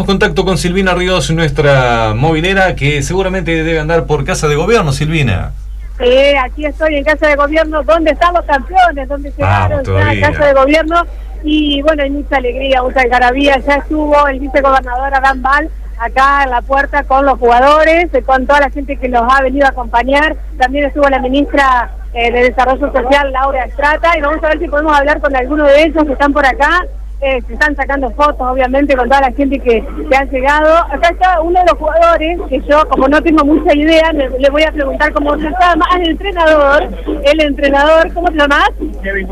contacto con Silvina Ríos, nuestra movilera, que seguramente debe andar por Casa de Gobierno. Silvina. Aquí estoy en Casa de Gobierno, donde están los campeones, donde llegaron ya a Casa de Gobierno. Y bueno, hay mucha alegría, mucha algarabía. Ya estuvo el vicegobernador Adán Bal acá en la puerta con los jugadores, con toda la gente que los ha venido a acompañar. También estuvo la ministra de Desarrollo Social, Laura Estrata, y vamos a ver si podemos hablar con alguno de ellos que están por acá. Se están sacando fotos, obviamente, con toda la gente que han llegado. Acá está uno de los jugadores, que yo, como no tengo mucha idea, le voy a preguntar cómo se llama. El entrenador, ¿cómo te llamas? Kevin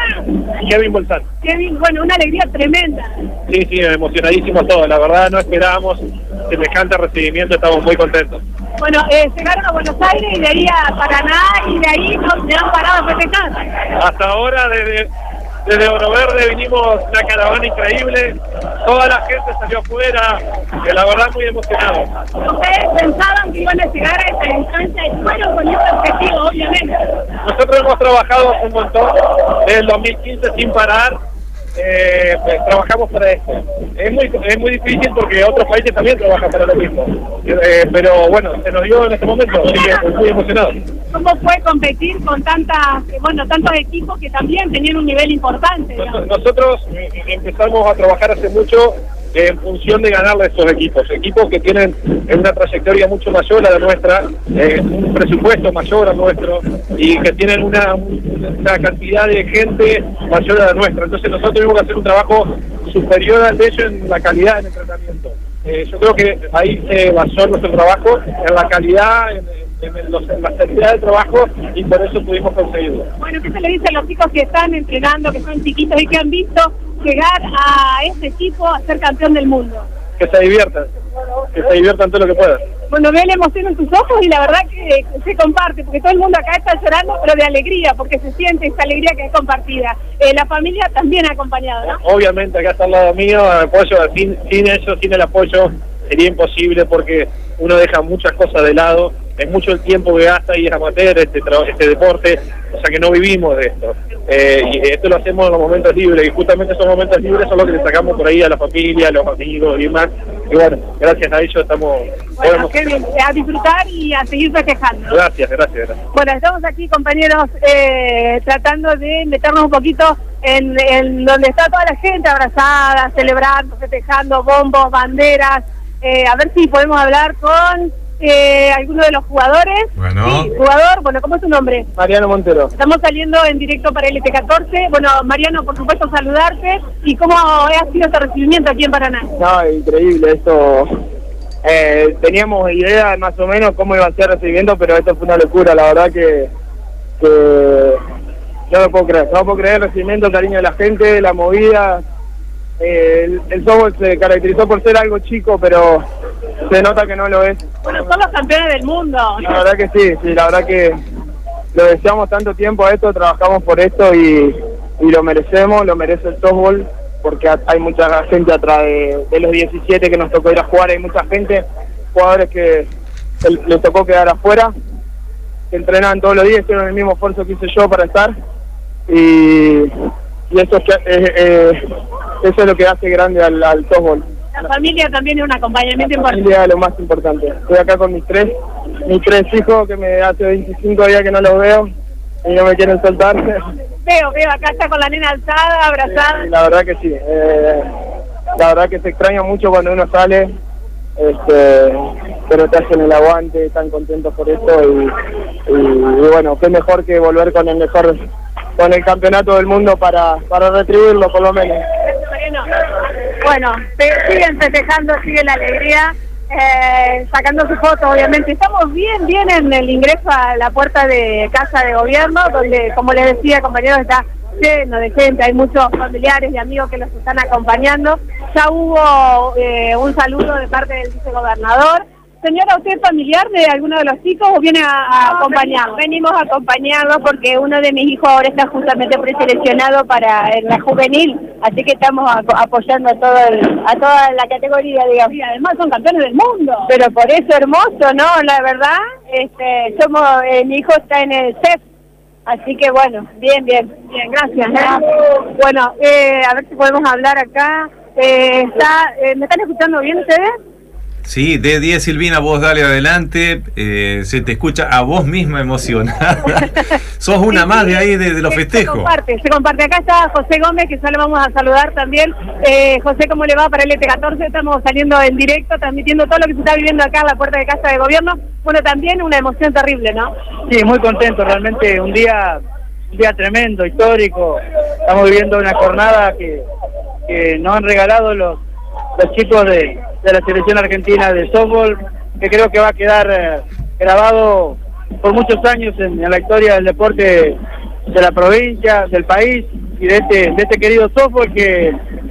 Bolsán. Kevin, bueno, una alegría tremenda. Sí, emocionadísimos todos. La verdad, no esperábamos semejante recibimiento, estamos muy contentos. Bueno, llegaron a Buenos Aires y de ahí a Paraná, y de ahí no se han parado a festejar. Hasta ahora, desde Oro Verde vinimos una caravana increíble, toda la gente salió afuera, que la verdad muy emocionados. ¿Ustedes pensaban que iban a llegar a esta instancia y fueron con ese objetivo, obviamente? Nosotros hemos trabajado un montón, desde el 2015 sin parar, trabajamos para esto. Es muy difícil porque otros países también trabajan para lo mismo, pero bueno, se nos dio en este momento, así que estoy muy emocionado. ¿Cómo fue competir con tantos equipos que también tenían un nivel importante? Nosotros empezamos a trabajar hace mucho en función de ganarle a estos equipos que tienen una trayectoria mucho mayor a la nuestra, un presupuesto mayor al nuestro y que tienen una cantidad de gente mayor a la nuestra. Entonces nosotros tuvimos que hacer un trabajo superior al de ellos en la calidad del entrenamiento. Yo creo que ahí se basó nuestro trabajo, en la calidad, en la seriedad del trabajo, y por eso pudimos conseguirlo. Bueno, ¿qué se le dice a los chicos que están entrenando, que son chiquitos y que han visto llegar a este equipo a ser campeón del mundo? Que se diviertan todo lo que puedan. Bueno, veo la emoción en tus ojos y la verdad que se comparte, porque todo el mundo acá está llorando, pero de alegría, porque se siente esta alegría que es compartida. La familia también ha acompañado, ¿no? Obviamente acá está al lado mío, apoyo, sin ellos, sin el apoyo sería imposible, porque uno deja muchas cosas de lado, es mucho el tiempo que gasta y es amateur este deporte, o sea que no vivimos de esto, y esto lo hacemos en los momentos libres, y justamente esos momentos libres son los que le sacamos por ahí a la familia, a los amigos y demás, y bueno, gracias a ellos estamos... Bueno, qué bien, a disfrutar y a seguir festejando. Gracias. Bueno, estamos aquí, compañeros, tratando de meternos un poquito en donde está toda la gente abrazada, celebrando, festejando, bombos, banderas. A ver si podemos hablar con alguno de los jugadores. Bueno. Sí, jugador, bueno, ¿cómo es tu nombre? Mariano Montero. Estamos saliendo en directo para LT14. Bueno, Mariano, por supuesto, saludarte. ¿Y cómo ha sido este recibimiento aquí en Paraná? No, increíble, esto... teníamos idea más o menos cómo iba a ser el recibimiento, pero esto fue una locura, la verdad que no lo puedo creer, el recibimiento, el cariño de la gente, la movida. El softball se caracterizó por ser algo chico, pero se nota que no lo es. Bueno, son los campeones del mundo. La verdad que sí, la verdad que lo deseamos tanto tiempo a esto, trabajamos por esto y lo merecemos, lo merece el softball, porque hay mucha gente atrás de los 17 que nos tocó ir a jugar, hay mucha gente, jugadores que les tocó quedar afuera, que entrenaban todos los días, hicieron el mismo esfuerzo que hice yo para estar, y eso es lo que hace grande al softball. La familia también es un acompañamiento importante. La familia es lo más importante. Estoy acá con mis tres hijos, que me hace 25 días que no los veo y no me quieren soltar. Veo, acá está con la nena alzada, abrazada. Sí, la verdad que sí. La verdad que se extraña mucho cuando uno sale, pero te hacen el aguante, están contentos por esto y bueno, qué mejor que volver con el campeonato del mundo para retribuirlo por lo menos. Bueno, siguen festejando, sigue la alegría, sacando sus fotos, obviamente. Estamos bien en el ingreso a la puerta de Casa de Gobierno, donde, como les decía, compañeros, está lleno de gente, hay muchos familiares y amigos que los están acompañando. Ya hubo un saludo de parte del vicegobernador. Señora, ¿usted es familiar de alguno de los chicos o viene a acompañarlos? Venimos a acompañarlos porque uno de mis hijos ahora está justamente preseleccionado para la juvenil, así que estamos apoyando a toda la categoría, digamos. Y además son campeones del mundo. Pero por eso hermoso, ¿no? La verdad, mi hijo está en el CEF, así que bueno, bien, gracias. Bueno, a ver si podemos hablar acá ¿Me están escuchando bien ustedes? Sí, D10 Silvina, vos dale adelante, se te escucha a vos misma emocionada. Sos una sí, más de ahí de los festejos. Se comparte. Acá está José Gómez, que ya lo vamos a saludar también. José, ¿cómo le va para el ET14? Estamos saliendo en directo, transmitiendo todo lo que se está viviendo acá en la puerta de Casa de Gobierno. Bueno, también una emoción terrible, ¿no? Sí, muy contento, realmente un día tremendo, histórico. Estamos viviendo una jornada que nos han regalado los chicos de la selección argentina de softball, que creo que va a quedar grabado por muchos años en la historia del deporte de la provincia, del país y de este querido softball que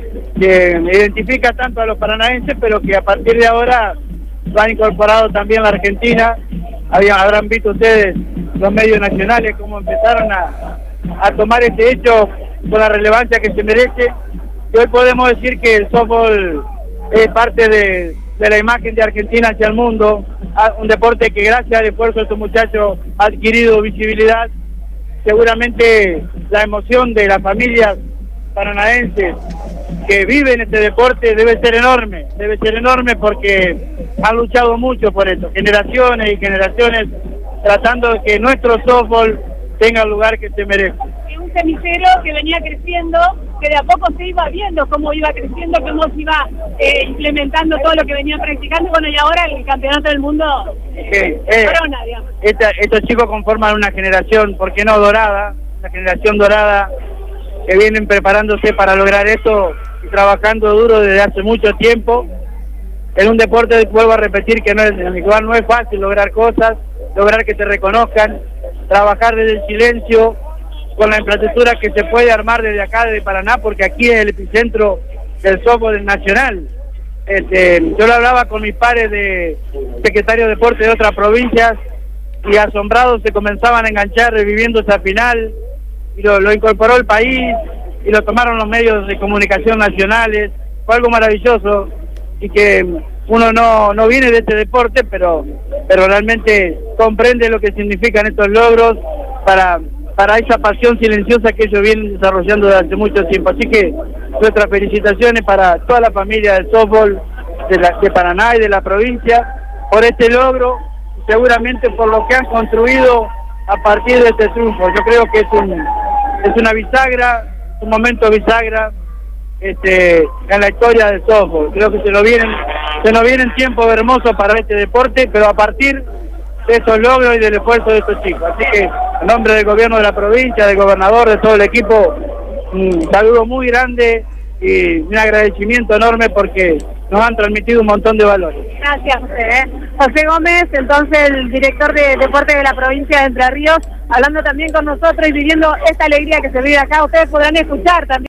identifica tanto a los paranaenses, pero que a partir de ahora lo han incorporado también la Argentina. Habrán visto ustedes los medios nacionales cómo empezaron a tomar este hecho con la relevancia que se merece. Y hoy podemos decir que el softball es parte de la imagen de Argentina hacia el mundo, un deporte que gracias al esfuerzo de estos muchachos ha adquirido visibilidad. Seguramente la emoción de las familias paranaenses que viven este deporte debe ser enorme porque han luchado mucho por esto, generaciones y generaciones, tratando de que nuestro softball tenga el lugar que se merece. Un semillero que venía creciendo, que de a poco se iba viendo cómo iba creciendo, cómo se iba implementando todo lo que venía practicando. Bueno, y ahora el campeonato del mundo corona, digamos. Estos chicos conforman una generación, ¿por qué no dorada? Una generación dorada que vienen preparándose para lograr esto y trabajando duro desde hace mucho tiempo. En un deporte, vuelvo a repetir, que en el cual no es fácil lograr cosas, lograr que te reconozcan, trabajar desde el silencio, con la infraestructura que se puede armar desde acá, desde Paraná, porque aquí es el epicentro del softball nacional. Yo lo hablaba con mis pares de secretarios de deporte de otras provincias y asombrados se comenzaban a enganchar reviviendo esa final, y lo incorporó el país y lo tomaron los medios de comunicación nacionales. Fue algo maravilloso y que uno no viene de este deporte, pero realmente comprende lo que significan estos logros para esa pasión silenciosa que ellos vienen desarrollando desde hace mucho tiempo. Así que nuestras felicitaciones para toda la familia del softball de Paraná y de la provincia por este logro, y seguramente por lo que han construido a partir de este triunfo. Yo creo que es una bisagra, un momento bisagra en la historia del softball. Creo que se nos vienen tiempos hermosos para este deporte, pero a partir de esos logros y del esfuerzo de estos chicos. Así que en nombre del gobierno de la provincia, del gobernador, de todo el equipo, un saludo muy grande y un agradecimiento enorme porque nos han transmitido un montón de valores. Gracias, José. José Gómez, entonces el director de deporte de la provincia de Entre Ríos, hablando también con nosotros y viviendo esta alegría que se vive acá. Ustedes podrán escuchar también